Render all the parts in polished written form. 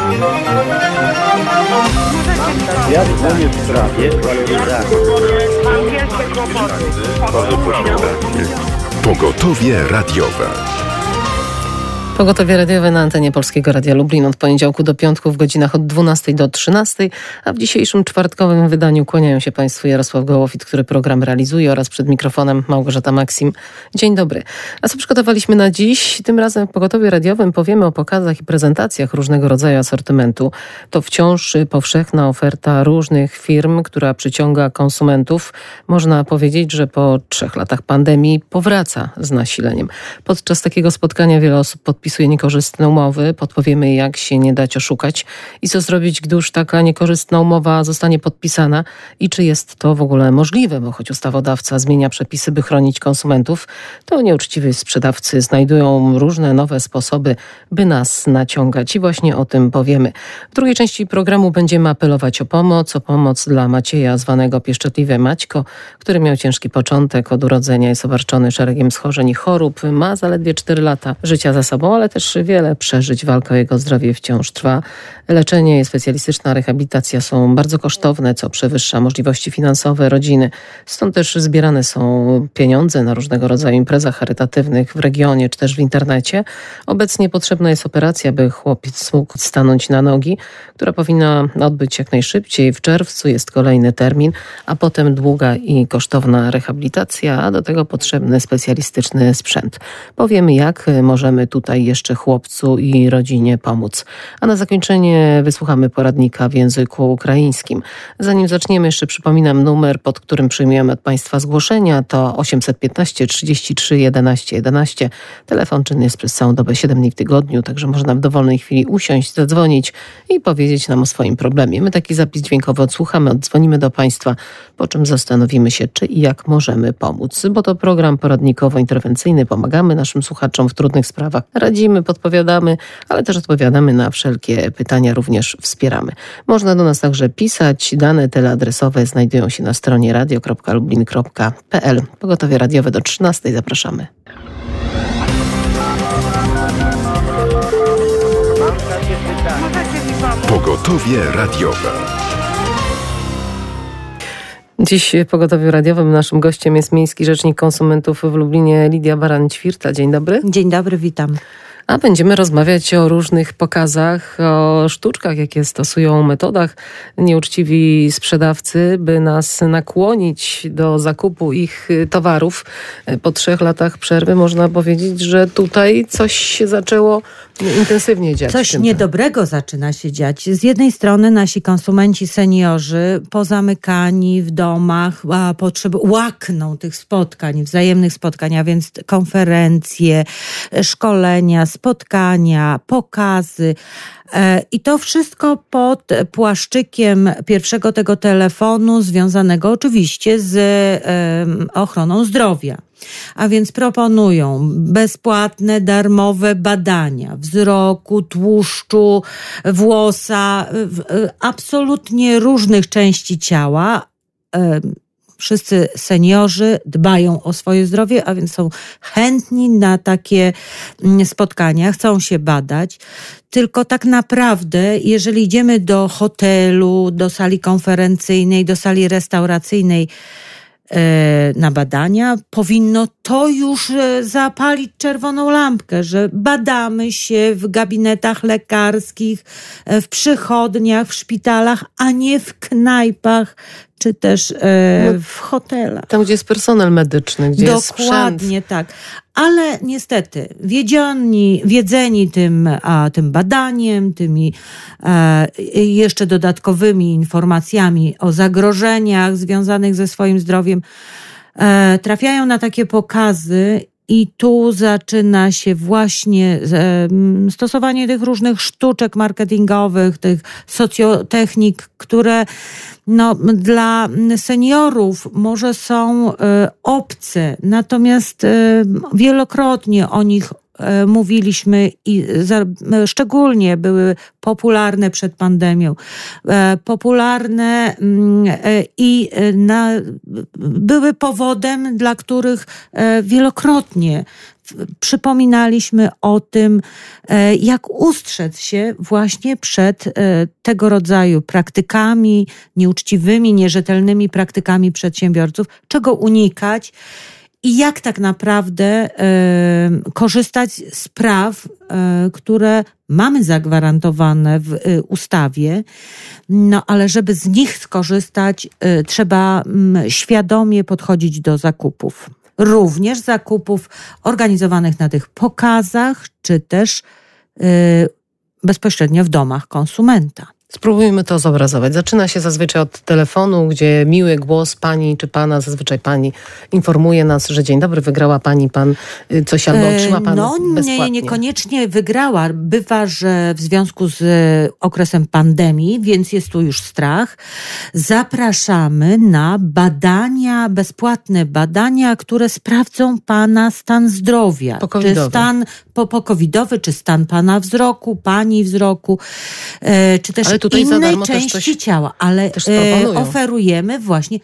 Ja dzwonię w sprawie waloryzacji. Pogotowie radiowe. Pogotowie radiowe na antenie Polskiego Radia Lublin od poniedziałku do piątku w godzinach od 12 do 13, a w dzisiejszym czwartkowym wydaniu kłaniają się Państwu Jarosław Gołofit, który program realizuje, oraz przed mikrofonem Małgorzata Maksim. Dzień dobry. A co przygotowaliśmy na dziś? Tym razem w Pogotowiu Radiowym powiemy o pokazach i prezentacjach różnego rodzaju asortymentu. To wciąż powszechna oferta różnych firm, która przyciąga konsumentów. Można powiedzieć, że po 3 latach pandemii powraca z nasileniem. Podczas takiego spotkania wiele osób podpisuje niekorzystne umowy, podpowiemy, jak się nie dać oszukać i co zrobić, gdy już taka niekorzystna umowa zostanie podpisana i czy jest to w ogóle możliwe, bo choć ustawodawca zmienia przepisy, by chronić konsumentów, to nieuczciwi sprzedawcy znajdują różne nowe sposoby, by nas naciągać i właśnie o tym powiemy. W drugiej części programu będziemy apelować o pomoc dla Macieja, zwanego pieszczotliwie Maćko, który miał ciężki początek, od urodzenia jest obarczony szeregiem schorzeń i chorób, ma zaledwie 4 lata życia za sobą, ale też wiele przeżyć. Walka o jego zdrowie wciąż trwa. Leczenie i specjalistyczna rehabilitacja są bardzo kosztowne, co przewyższa możliwości finansowe rodziny. Stąd też zbierane są pieniądze na różnego rodzaju imprezach charytatywnych w regionie czy też w internecie. Obecnie potrzebna jest operacja, by chłopiec mógł stanąć na nogi, która powinna odbyć jak najszybciej. W czerwcu jest kolejny termin, a potem długa i kosztowna rehabilitacja, a do tego potrzebny specjalistyczny sprzęt. Powiemy, jak możemy tutaj jeszcze chłopcu i rodzinie pomóc. A na zakończenie wysłuchamy poradnika w języku ukraińskim. Zanim zaczniemy, jeszcze przypominam numer, pod którym przyjmujemy od Państwa zgłoszenia. To 815 33 11 11. Telefon czynny jest przez całą dobę 7 dni w tygodniu, także można w dowolnej chwili usiąść, zadzwonić i powiedzieć nam o swoim problemie. My taki zapis dźwiękowy odsłuchamy, oddzwonimy do Państwa, po czym zastanowimy się, czy i jak możemy pomóc. Bo to program poradnikowo-interwencyjny. Pomagamy naszym słuchaczom w trudnych sprawach. Radzimy, podpowiadamy, ale też odpowiadamy na wszelkie pytania, również wspieramy. Można do nas także pisać. Dane teleadresowe znajdują się na stronie radio.lublin.pl. Pogotowie radiowe do 13. Zapraszamy. Pogotowie radiowe. Dziś w Pogotowiu Radiowym naszym gościem jest miejski rzecznik konsumentów w Lublinie Lidia Baran-Ćwirta. Dzień dobry. Dzień dobry, witam. A będziemy rozmawiać o różnych pokazach, o sztuczkach, jakie stosują, metodach nieuczciwi sprzedawcy, by nas nakłonić do zakupu ich towarów. Po 3 latach przerwy można powiedzieć, że tutaj coś się zaczęło intensywnie dziać. Coś niedobrego zaczyna się dziać. Z jednej strony nasi konsumenci, seniorzy, pozamykani w domach, łakną tych spotkań, wzajemnych spotkań, a więc konferencje, szkolenia, spotkania, pokazy. I to wszystko pod płaszczykiem pierwszego tego telefonu, związanego oczywiście z ochroną zdrowia. A więc proponują bezpłatne, darmowe badania wzroku, tłuszczu, włosa, absolutnie różnych części ciała. Wszyscy seniorzy dbają o swoje zdrowie, a więc są chętni na takie spotkania, chcą się badać. Tylko tak naprawdę, jeżeli idziemy do hotelu, do sali konferencyjnej, do sali restauracyjnej na badania, powinno to już zapalić czerwoną lampkę, że badamy się w gabinetach lekarskich, w przychodniach, w szpitalach, a nie w knajpach, czy też w hotelach. Tam, gdzie jest personel medyczny, gdzie jest sprzęt. Dokładnie tak. Ale niestety wiedzeni tym badaniem, tymi jeszcze dodatkowymi informacjami o zagrożeniach związanych ze swoim zdrowiem, trafiają na takie pokazy i tu zaczyna się właśnie stosowanie tych różnych sztuczek marketingowych, tych socjotechnik, które dla seniorów może są obce, natomiast wielokrotnie o nich mówiliśmy i szczególnie były popularne przed pandemią, popularne i były powodem, dla których wielokrotnie przypominaliśmy o tym, jak ustrzec się właśnie przed tego rodzaju praktykami, nieuczciwymi, nierzetelnymi praktykami przedsiębiorców, czego unikać i jak tak naprawdę korzystać z praw, które mamy zagwarantowane w ustawie, no ale żeby z nich skorzystać, trzeba świadomie podchodzić do zakupów. Również zakupów organizowanych na tych pokazach, czy też bezpośrednio w domach konsumenta. Spróbujmy to zobrazować. Zaczyna się zazwyczaj od telefonu, gdzie miły głos pani czy pana, zazwyczaj pani informuje nas, że dzień dobry, wygrała pani, pan coś albo otrzyma pan bezpłatnie. Niekoniecznie wygrała. Bywa, że w związku z okresem pandemii, więc jest tu już strach, zapraszamy na badania, bezpłatne badania, które sprawdzą pana stan zdrowia. Czy stan po-covidowy, czy stan pana wzroku, pani wzroku, czy też innej części ciała, ale oferujemy właśnie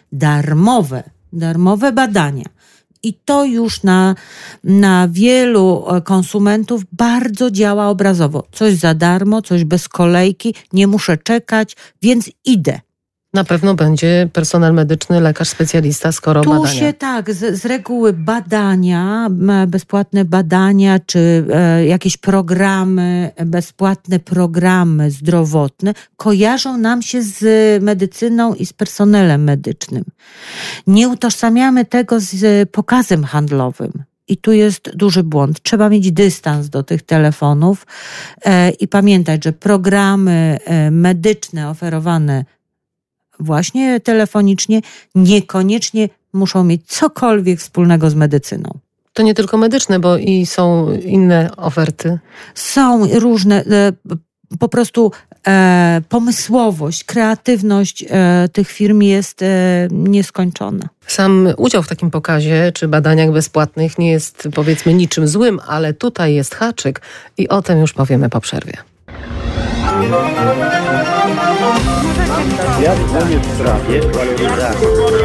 darmowe badania. I to już na wielu konsumentów bardzo działa obrazowo. Coś za darmo, coś bez kolejki, nie muszę czekać, więc idę. Na pewno będzie personel medyczny, lekarz specjalista, skoro badania. Tu się z reguły badania, bezpłatne badania, czy jakieś programy, bezpłatne programy zdrowotne kojarzą nam się z medycyną i z personelem medycznym. Nie utożsamiamy tego z pokazem handlowym. I tu jest duży błąd. Trzeba mieć dystans do tych telefonów i pamiętać, że programy medyczne oferowane właśnie telefonicznie niekoniecznie muszą mieć cokolwiek wspólnego z medycyną. To nie tylko medyczne, bo i są inne oferty. Są różne, po prostu pomysłowość, kreatywność tych firm jest nieskończona. Sam udział w takim pokazie czy badaniach bezpłatnych nie jest, powiedzmy, niczym złym, ale tutaj jest haczyk i o tym już powiemy po przerwie. Ja dzwonię w sprawie waloryzacji.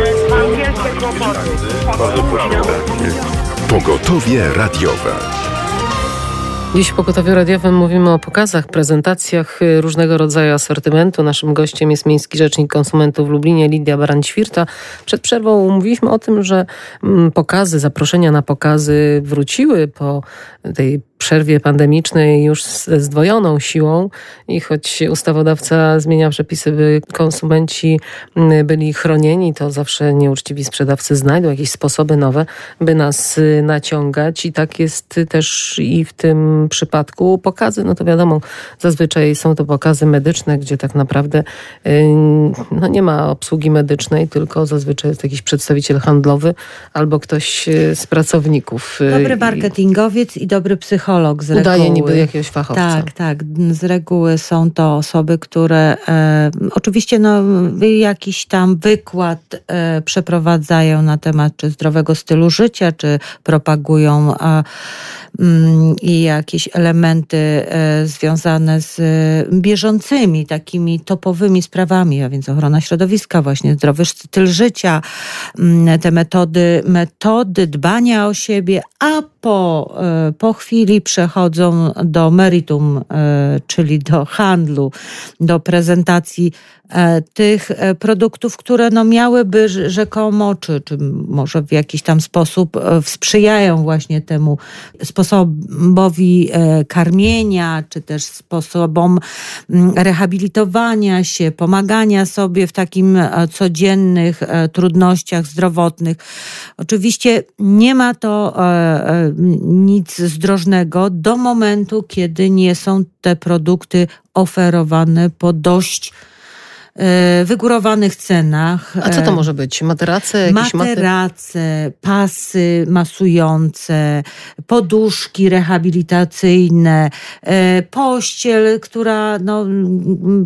Pogotowie radiowe. Dziś w Pogotowiu Radiowym mówimy o pokazach, prezentacjach różnego rodzaju asortymentu. Naszym gościem jest Miejski Rzecznik Konsumentów w Lublinie, Lidia Baran-Ćwirta. Przed przerwą mówiliśmy o tym, że pokazy, zaproszenia na pokazy wróciły po tej przerwie pandemicznej już z zdwojoną siłą i choć ustawodawca zmienia przepisy, by konsumenci byli chronieni, to zawsze nieuczciwi sprzedawcy znajdą jakieś sposoby nowe, by nas naciągać i tak jest też i w tym przypadku. Pokazy, no to wiadomo, zazwyczaj są to pokazy medyczne, gdzie tak naprawdę nie ma obsługi medycznej, tylko zazwyczaj jest jakiś przedstawiciel handlowy albo ktoś z pracowników. Dobry marketingowiec i dobry psycholog z reguły. Udaje niby jakiegoś fachowca. Tak. Z reguły są to osoby, które oczywiście jakiś tam wykład przeprowadzają na temat czy zdrowego stylu życia, czy propagują i jakieś elementy związane z bieżącymi, takimi topowymi sprawami, a więc ochrona środowiska, właśnie zdrowy styl życia, te metody dbania o siebie, a po chwili przechodzą do meritum, czyli do handlu, do prezentacji tych produktów, które miałyby rzekomo, czy może w jakiś tam sposób sprzyjają właśnie temu sposobowi karmienia, czy też sposobom rehabilitowania się, pomagania sobie w takim codziennych trudnościach zdrowotnych. Oczywiście nie ma to nic zdrożnego do momentu, kiedy nie są te produkty oferowane po dość wygórowanych cenach. A co to może być? Materace? Materace, pasy masujące, poduszki rehabilitacyjne, pościel, która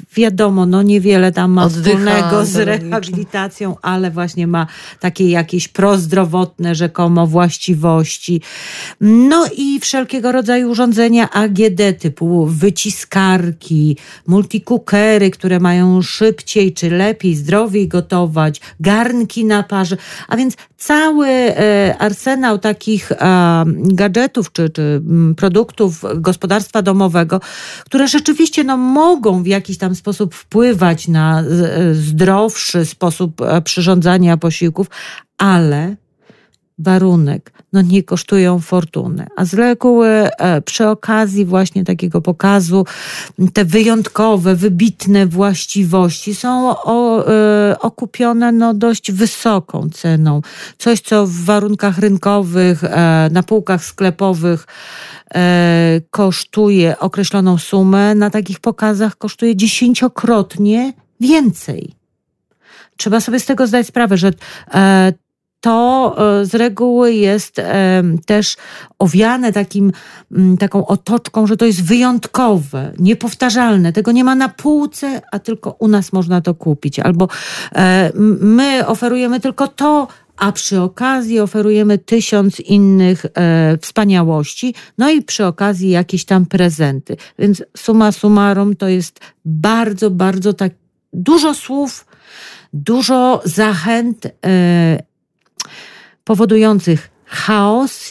wiadomo, no niewiele tam ma wspólnego z biologicznie. rehabilitacją, ale właśnie ma takie jakieś prozdrowotne rzekomo właściwości. No i wszelkiego rodzaju urządzenia AGD typu wyciskarki, multicookery, które mają szybciej czy lepiej, zdrowiej gotować, garnki na parze, a więc cały arsenał takich gadżetów czy produktów gospodarstwa domowego, które rzeczywiście mogą w jakiś tam sposób wpływać na zdrowszy sposób przyrządzania posiłków, ale warunek, nie kosztują fortuny. A z reguły przy okazji właśnie takiego pokazu te wyjątkowe, wybitne właściwości są okupione dość wysoką ceną. Coś, co w warunkach rynkowych, na półkach sklepowych kosztuje określoną sumę, na takich pokazach kosztuje 10-krotnie więcej. Trzeba sobie z tego zdać sprawę, że to z reguły jest też owiane taką otoczką, że to jest wyjątkowe, niepowtarzalne. Tego nie ma na półce, a tylko u nas można to kupić. Albo my oferujemy tylko to, a przy okazji oferujemy 1000 innych wspaniałości, i przy okazji jakieś tam prezenty. Więc summa summarum to jest bardzo, bardzo tak dużo słów, dużo zachęt powodujących chaos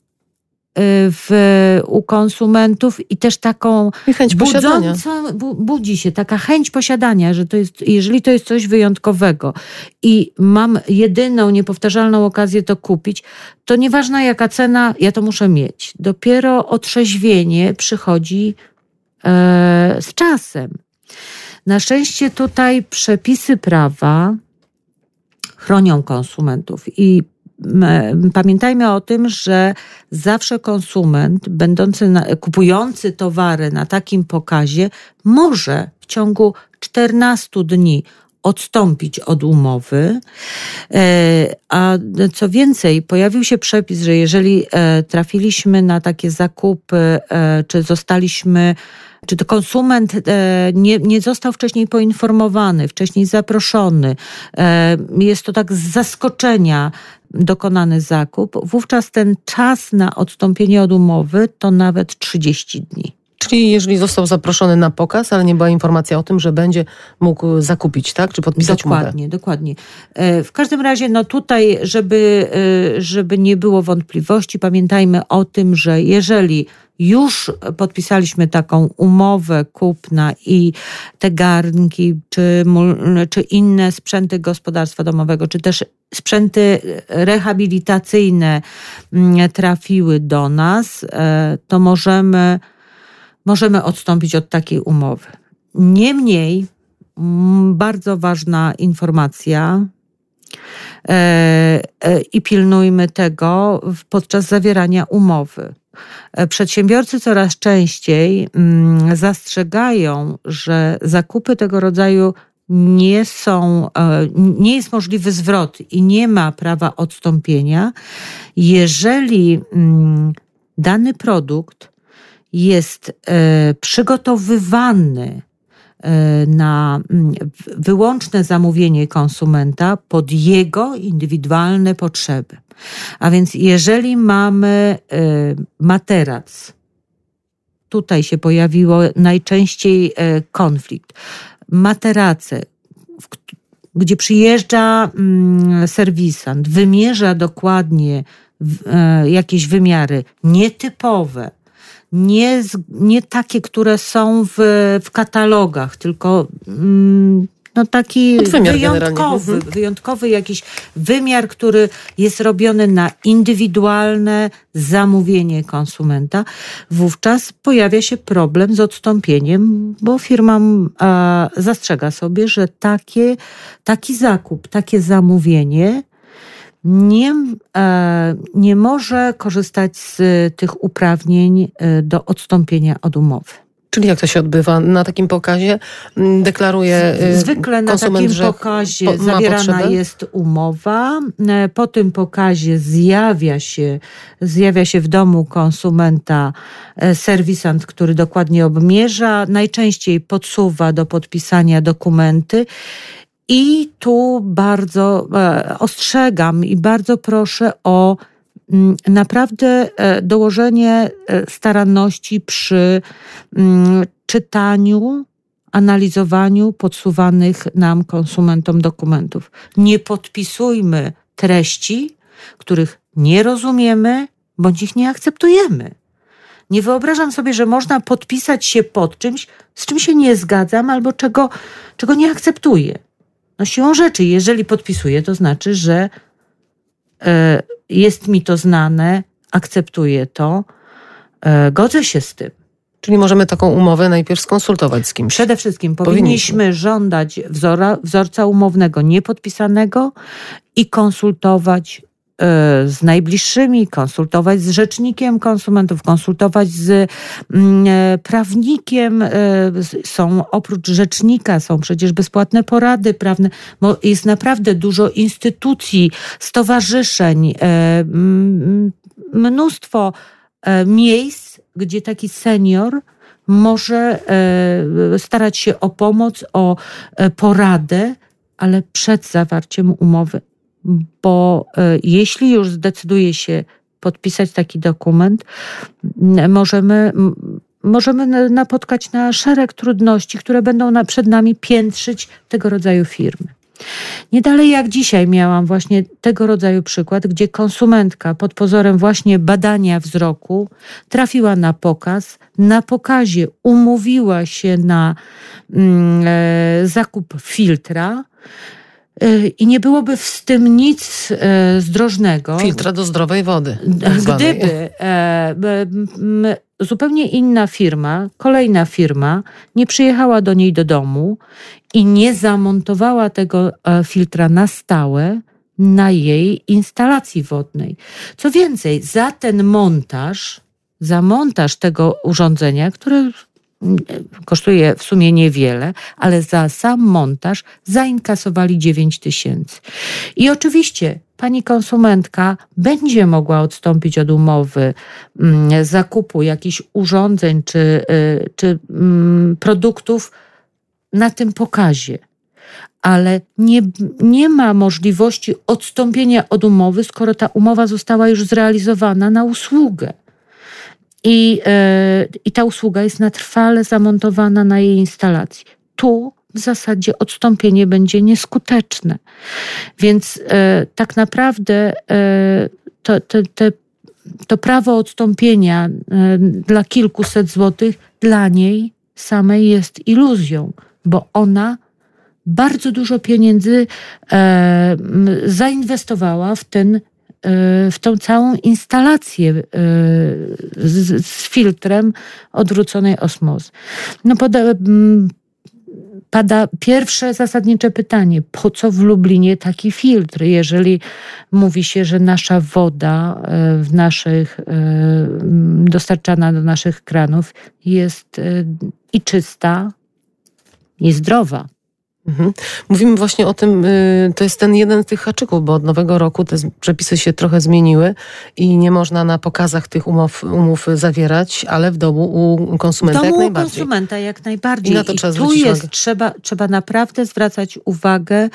u konsumentów i też taką chęć posiadania. Budzi się taka chęć posiadania, że to jest, jeżeli to jest coś wyjątkowego i mam jedyną, niepowtarzalną okazję to kupić, to nieważna jaka cena, ja to muszę mieć. Dopiero otrzeźwienie przychodzi z czasem. Na szczęście tutaj przepisy prawa chronią konsumentów i pamiętajmy o tym, że zawsze konsument kupujący towary na takim pokazie może w ciągu 14 dni odstąpić od umowy, a co więcej, pojawił się przepis, że jeżeli trafiliśmy na takie zakupy, czy to konsument nie został wcześniej poinformowany, wcześniej zaproszony, jest to tak z zaskoczenia dokonany zakup, wówczas ten czas na odstąpienie od umowy to nawet 30 dni. Czyli jeżeli został zaproszony na pokaz, ale nie była informacja o tym, że będzie mógł zakupić, tak? Czy podpisać umowę? Dokładnie. W każdym razie, tutaj, żeby nie było wątpliwości, pamiętajmy o tym, że jeżeli już podpisaliśmy taką umowę kupna i te garnki, czy inne sprzęty gospodarstwa domowego, czy też sprzęty rehabilitacyjne trafiły do nas, to możemy odstąpić od takiej umowy. Niemniej, bardzo ważna informacja i pilnujmy tego podczas zawierania umowy. Przedsiębiorcy coraz częściej zastrzegają, że zakupy tego rodzaju nie jest możliwy zwrot i nie ma prawa odstąpienia, jeżeli dany produkt jest przygotowywany na wyłączne zamówienie konsumenta pod jego indywidualne potrzeby. A więc jeżeli mamy materac, tutaj się pojawiło najczęściej konflikt, materace, gdzie przyjeżdża serwisant, wymierza dokładnie jakieś wymiary nietypowe, nie takie, które są w katalogach, tylko taki wyjątkowy jakiś wymiar, który jest robiony na indywidualne zamówienie konsumenta. Wówczas pojawia się problem z odstąpieniem, bo firma zastrzega sobie, że taki zakup, takie zamówienie nie może korzystać z tych uprawnień do odstąpienia od umowy. Czyli jak to się odbywa? Na takim pokazie deklaruje Zwykle na takim pokazie zawierana jest umowa. Po tym pokazie zjawia się w domu konsumenta serwisant, który dokładnie obmierza. Najczęściej podsuwa do podpisania dokumenty. I tu bardzo ostrzegam i bardzo proszę o naprawdę dołożenie staranności przy czytaniu, analizowaniu podsuwanych nam konsumentom dokumentów. Nie podpisujmy treści, których nie rozumiemy, bądź ich nie akceptujemy. Nie wyobrażam sobie, że można podpisać się pod czymś, z czym się nie zgadzam albo czego nie akceptuję. No siłą rzeczy, jeżeli podpisuję, to znaczy, że jest mi to znane, akceptuję to, godzę się z tym. Czyli możemy taką umowę najpierw skonsultować z kimś. Przede wszystkim powinniśmy żądać wzorca umownego niepodpisanego i konsultować z najbliższymi, konsultować z rzecznikiem konsumentów, konsultować z prawnikiem. Oprócz rzecznika są przecież bezpłatne porady prawne. Jest naprawdę dużo instytucji, stowarzyszeń, mnóstwo miejsc, gdzie taki senior może starać się o pomoc, o poradę, ale przed zawarciem umowy. Bo jeśli już zdecyduje się podpisać taki dokument, możemy napotkać na szereg trudności, które będą przed nami piętrzyć tego rodzaju firmy. Nie dalej jak dzisiaj miałam właśnie tego rodzaju przykład, gdzie konsumentka pod pozorem właśnie badania wzroku trafiła na pokaz. Na pokazie umówiła się na zakup filtra i nie byłoby w tym nic zdrożnego. Filtra do zdrowej wody. Gdyby zupełnie inna firma, kolejna firma nie przyjechała do niej do domu i nie zamontowała tego filtra na stałe na jej instalacji wodnej. Co więcej, za montaż tego urządzenia, które kosztuje w sumie niewiele, ale za sam montaż zainkasowali 9 000. I oczywiście pani konsumentka będzie mogła odstąpić od umowy zakupu jakichś urządzeń czy produktów na tym pokazie. Ale nie ma możliwości odstąpienia od umowy, skoro ta umowa została już zrealizowana na usługę. I ta usługa jest na trwale zamontowana na jej instalacji. Tu w zasadzie odstąpienie będzie nieskuteczne. Więc tak naprawdę to prawo odstąpienia dla kilkuset złotych dla niej samej jest iluzją, bo ona bardzo dużo pieniędzy zainwestowała w tą całą instalację z filtrem odwróconej osmozy. Pada pierwsze zasadnicze pytanie, po co w Lublinie taki filtr, jeżeli mówi się, że nasza woda dostarczana do naszych kranów jest i czysta, i zdrowa. Mówimy właśnie o tym, to jest ten jeden z tych haczyków, bo od nowego roku te przepisy się trochę zmieniły i nie można na pokazach tych umów zawierać, ale w domu u konsumenta jak najbardziej. U konsumenta jak najbardziej. I na to trzeba zwrócić uwagę. Trzeba naprawdę zwracać uwagę,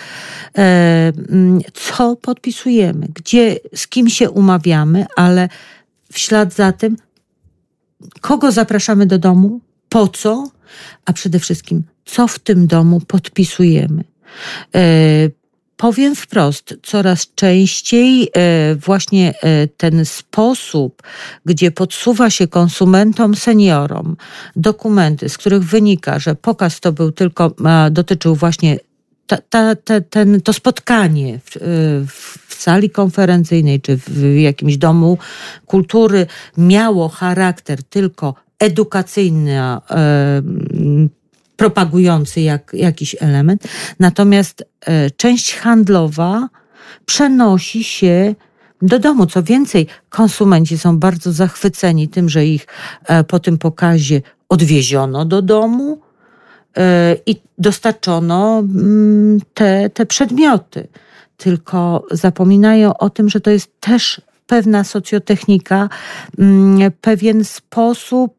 co podpisujemy, z kim się umawiamy, ale w ślad za tym, kogo zapraszamy do domu, po co, a przede wszystkim co w tym domu podpisujemy. Powiem wprost, coraz częściej właśnie ten sposób, gdzie podsuwa się konsumentom, seniorom dokumenty, z których wynika, że pokaz to był dotyczył właśnie to spotkanie w sali konferencyjnej czy w jakimś domu kultury miało charakter tylko edukacyjny, propagujący jakiś element. Natomiast część handlowa przenosi się do domu. Co więcej, konsumenci są bardzo zachwyceni tym, że ich po tym pokazie odwieziono do domu i dostarczono te przedmioty. Tylko zapominają o tym, że to jest też pewna socjotechnika, pewien sposób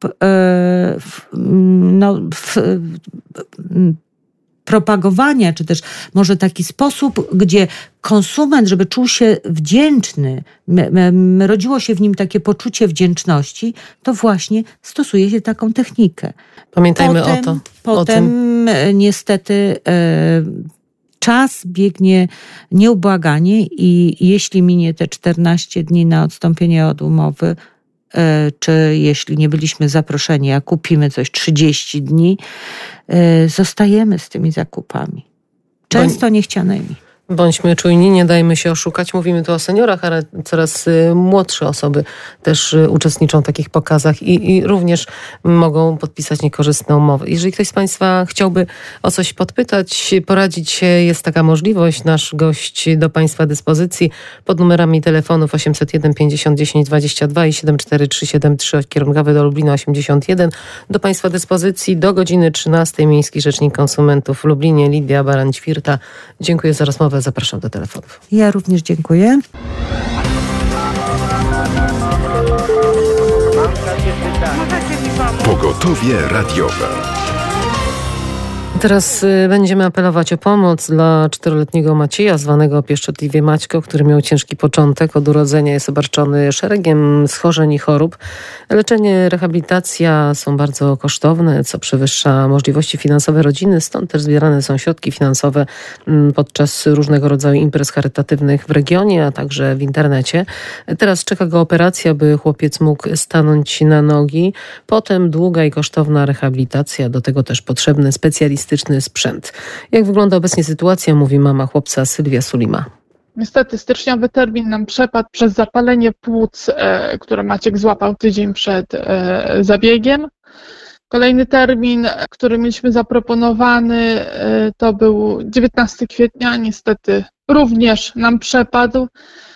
propagowania, czy też może taki sposób, gdzie konsument, żeby czuł się wdzięczny, rodziło się w nim takie poczucie wdzięczności, to właśnie stosuje się taką technikę. Pamiętajmy o to. Potem niestety czas biegnie nieubłaganie i jeśli minie te 14 dni na odstąpienie od umowy, czy jeśli nie byliśmy zaproszeni, a kupimy coś 30 dni, zostajemy z tymi zakupami. Często niechcianymi. Bądźmy czujni, nie dajmy się oszukać. Mówimy tu o seniorach, ale coraz młodsze osoby też uczestniczą w takich pokazach i również mogą podpisać niekorzystne umowy. Jeżeli ktoś z Państwa chciałby o coś podpytać, poradzić się, jest taka możliwość. Nasz gość do Państwa dyspozycji pod numerami telefonów 801 50 10 22 i 74373 kierunkowy do Lublina 81. Do Państwa dyspozycji do godziny 13 Miejski Rzecznik Konsumentów w Lublinie Lidia Barań-Ćwirta. Dziękuję za rozmowę. Zapraszam do telefonów. Ja również dziękuję. Pogotowie radiowe. Teraz będziemy apelować o pomoc dla 4-letniego Macieja, zwanego pieszczotliwie Maćko, który miał ciężki początek. Od urodzenia jest obarczony szeregiem schorzeń i chorób. Leczenie, rehabilitacja są bardzo kosztowne, co przewyższa możliwości finansowe rodziny. Stąd też zbierane są środki finansowe podczas różnego rodzaju imprez charytatywnych w regionie, a także w internecie. Teraz czeka go operacja, by chłopiec mógł stanąć na nogi. Potem długa i kosztowna rehabilitacja, do tego też potrzebny specjalistyczny sprzęt. Jak wygląda obecnie sytuacja, mówi mama chłopca Sylwia Sulima. Niestety styczniowy termin nam przepadł przez zapalenie płuc, które Maciek złapał tydzień przed zabiegiem. Kolejny termin, który mieliśmy zaproponowany, to był 19 kwietnia. Niestety również nam przepadł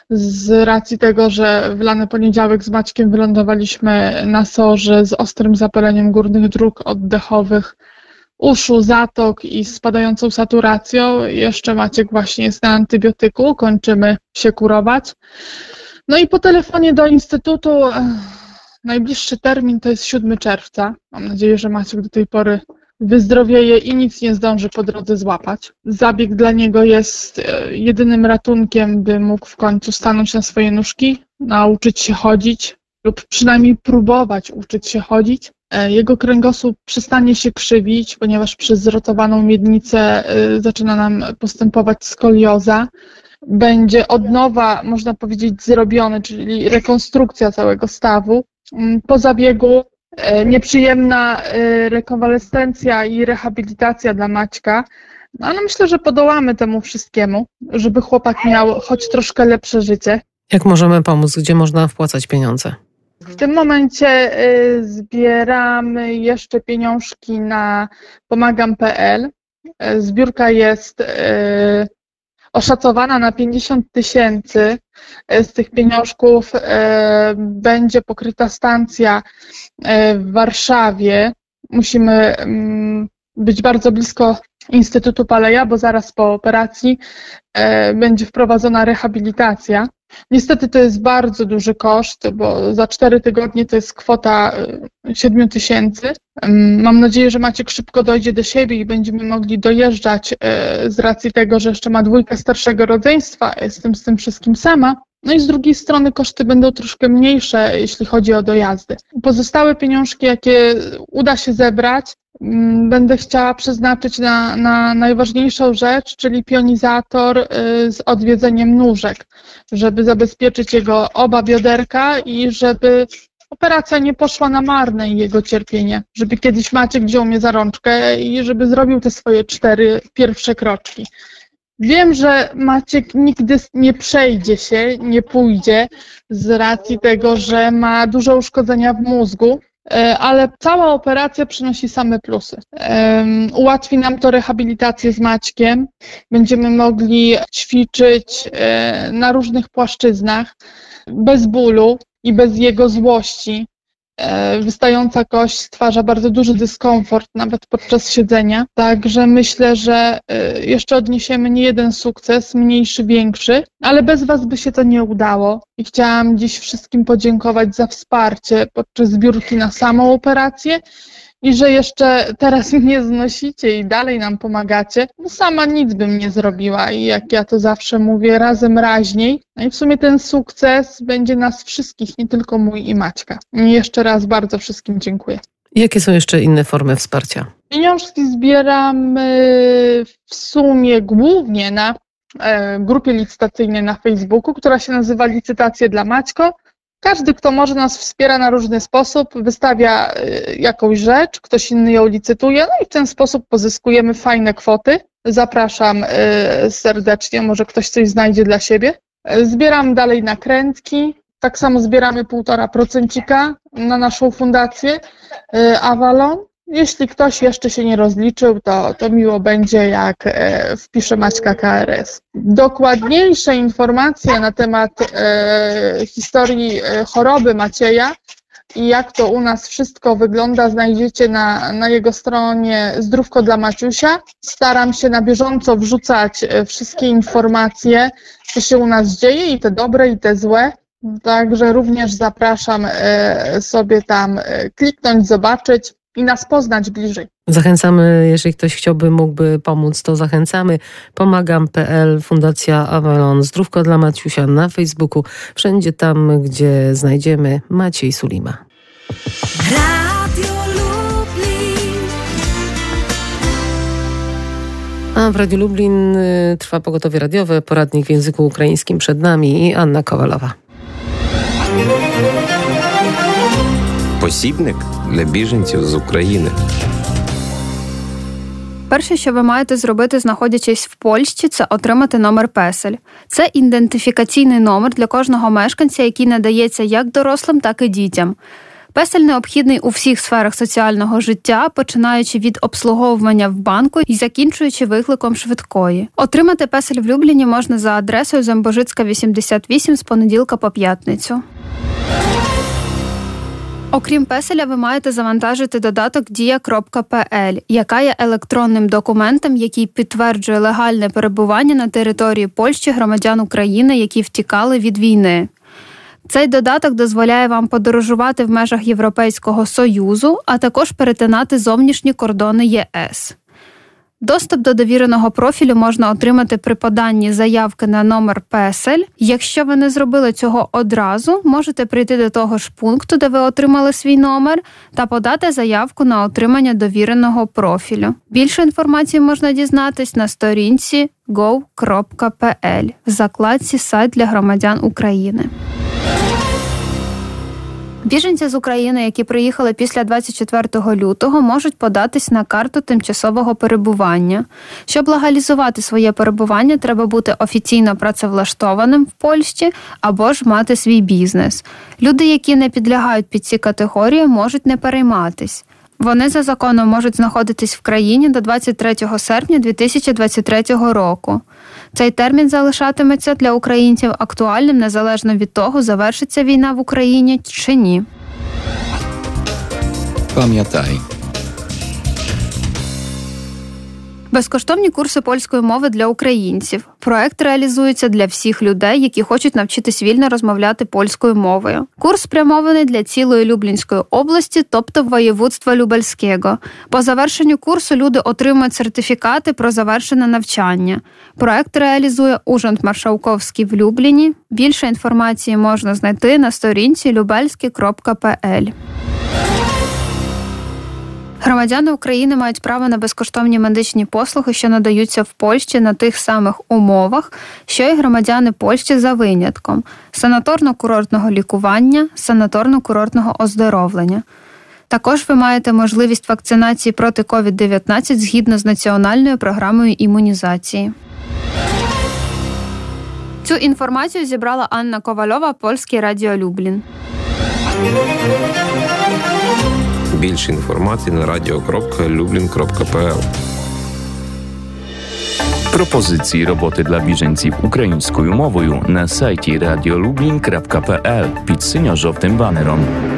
z racji tego, że w lany poniedziałek z Maćkiem wylądowaliśmy na SOR-ze z ostrym zapaleniem górnych dróg oddechowych, uszu, zatok i spadającą saturacją. Jeszcze Maciek właśnie jest na antybiotyku, kończymy się kurować. No i po telefonie do instytutu najbliższy termin to jest 7 czerwca. Mam nadzieję, że Maciek do tej pory wyzdrowieje i nic nie zdąży po drodze złapać. Zabieg dla niego jest jedynym ratunkiem, by mógł w końcu stanąć na swoje nóżki, nauczyć się chodzić lub przynajmniej próbować uczyć się chodzić. Jego kręgosłup przestanie się krzywić, ponieważ przez zrotowaną miednicę zaczyna nam postępować skolioza. Będzie od nowa, można powiedzieć, zrobiony, czyli rekonstrukcja całego stawu. Po zabiegu nieprzyjemna rekonwalescencja i rehabilitacja dla Maćka. No, ale myślę, że podołamy temu wszystkiemu, żeby chłopak miał choć troszkę lepsze życie. Jak możemy pomóc? Gdzie można wpłacać pieniądze? W tym momencie zbieramy jeszcze pieniążki na pomagam.pl. Zbiórka jest oszacowana na 50 000. Z tych pieniążków będzie pokryta stacja w Warszawie. Musimy być bardzo blisko Instytutu Paleja, bo zaraz po operacji będzie wprowadzona rehabilitacja. Niestety to jest bardzo duży koszt, bo za 4 tygodnie to jest kwota 7 000. Mam nadzieję, że Maciek szybko dojdzie do siebie i będziemy mogli dojeżdżać z racji tego, że jeszcze ma 2 starszego rodzeństwa, jestem z tym wszystkim sama. No i z drugiej strony koszty będą troszkę mniejsze, jeśli chodzi o dojazdy. Pozostałe pieniążki, jakie uda się zebrać, będę chciała przeznaczyć na najważniejszą rzecz, czyli pionizator z odwiedzeniem nóżek, żeby zabezpieczyć jego oba bioderka i żeby operacja nie poszła na marne i jego cierpienie, żeby kiedyś Maciek wziął mnie za rączkę i żeby zrobił te swoje 4 pierwsze kroczki. Wiem, że Maciek nigdy nie przejdzie się, nie pójdzie z racji tego, że ma duże uszkodzenia w mózgu, ale cała operacja przynosi same plusy. Ułatwi nam to rehabilitację z Maćkiem, będziemy mogli ćwiczyć na różnych płaszczyznach, bez bólu i bez jego złości. wystająca kość stwarza bardzo duży dyskomfort nawet podczas siedzenia. Także myślę, że jeszcze odniesiemy nie jeden sukces, mniejszy, większy, ale bez Was by się to nie udało. I chciałam dziś wszystkim podziękować za wsparcie podczas zbiórki na samą operację i że jeszcze teraz mnie znosicie i dalej nam pomagacie. No sama nic bym nie zrobiła i jak ja to zawsze mówię, razem raźniej. No i w sumie ten sukces będzie nas wszystkich, nie tylko mój i Maćka. I jeszcze raz bardzo wszystkim dziękuję. Jakie są jeszcze inne formy wsparcia? Pieniążki zbieramy w sumie głównie na grupie licytacyjnej na Facebooku, która się nazywa Licytacje dla Maćko. Każdy, kto może, nas wspiera na różny sposób, wystawia jakąś rzecz, ktoś inny ją licytuje, no i w ten sposób pozyskujemy fajne kwoty. Zapraszam serdecznie, może ktoś coś znajdzie dla siebie. Zbieram dalej nakrętki, tak samo zbieramy 1,5% na naszą fundację Avalon. Jeśli ktoś jeszcze się nie rozliczył, to miło będzie, jak wpisze Maćka KRS. Dokładniejsze informacje na temat historii choroby Macieja i jak to u nas wszystko wygląda, znajdziecie na jego stronie Zdrówko dla Maciusia. Staram się na bieżąco wrzucać wszystkie informacje, co się u nas dzieje, i te dobre, i te złe. Także również zapraszam sobie tam kliknąć, zobaczyć i nas poznać bliżej. Zachęcamy, jeżeli ktoś mógłby pomóc, to zachęcamy. Pomagam.pl, Fundacja Avalon, Zdrówko dla Maciusia na Facebooku. Wszędzie tam, gdzie znajdziemy Maciej Sulima. Radio Lublin. A w Radiu Lublin trwa pogotowie radiowe, poradnik w języku ukraińskim przed nami i Anna Kowalowa. Посібник для біженців з України. Перше, що ви маєте зробити, знаходячись в Польщі, це отримати номер PESEL. Це ідентифікаційний номер для кожного мешканця, який надається як дорослим, так і дітям. PESEL необхідний у всіх сферах соціального життя, починаючи від обслуговування в банку і закінчуючи викликом швидкої. Отримати PESEL в Любліні можна за адресою Замбожицька, 88 з понеділка по п'ятницю. Окрім PESEL, ви маєте завантажити додаток Дія.pl, яка є електронним документом, який підтверджує легальне перебування на території Польщі громадян України, які втікали від війни. Цей додаток дозволяє вам подорожувати в межах Європейського Союзу, а також перетинати зовнішні кордони ЄС. Доступ до довіреного профілю можна отримати при поданні заявки на номер PESEL. Якщо ви не зробили цього одразу, можете прийти до того ж пункту, де ви отримали свій номер, та подати заявку на отримання довіреного профілю. Більше інформації можна дізнатись на сторінці go.pl в закладці «Сайт для громадян України». Біженці з України, які приїхали після 24 лютого, можуть податись на карту тимчасового перебування. Щоб легалізувати своє перебування, треба бути офіційно працевлаштованим в Польщі або ж мати свій бізнес. Люди, які не підлягають під ці категорії, можуть не перейматись. Вони за законом можуть знаходитись в країні до 23 серпня 2023 року. Цей термін залишатиметься для українців актуальним незалежно від того, завершиться війна в Україні чи ні. Пам'ятай. Безкоштовні курси польської мови для українців. Проект реалізується для всіх людей, які хочуть навчитись вільно розмовляти польською мовою. Курс спрямований для цілої Люблінської області, тобто воєводства Любельського. По завершенню курсу люди отримують сертифікати про завершене навчання. Проект реалізує Урząd Маршałkowski в Любліні. Більше інформації можна знайти на сторінці lubelskie.pl. Громадяни України мають право на безкоштовні медичні послуги, що надаються в Польщі на тих самих умовах, що й громадяни Польщі за винятком – санаторно-курортного лікування, санаторно-курортного оздоровлення. Також ви маєте можливість вакцинації проти COVID-19 згідно з національною програмою імунізації. Цю інформацію зібрала Анна Ковальова, Польське Радіо Люблін. Більше інформації на radio.lublin.pl. Пропозиції роботи для біженців українською мовою на сайті radiolublin.pl під синьо-жовтим банером.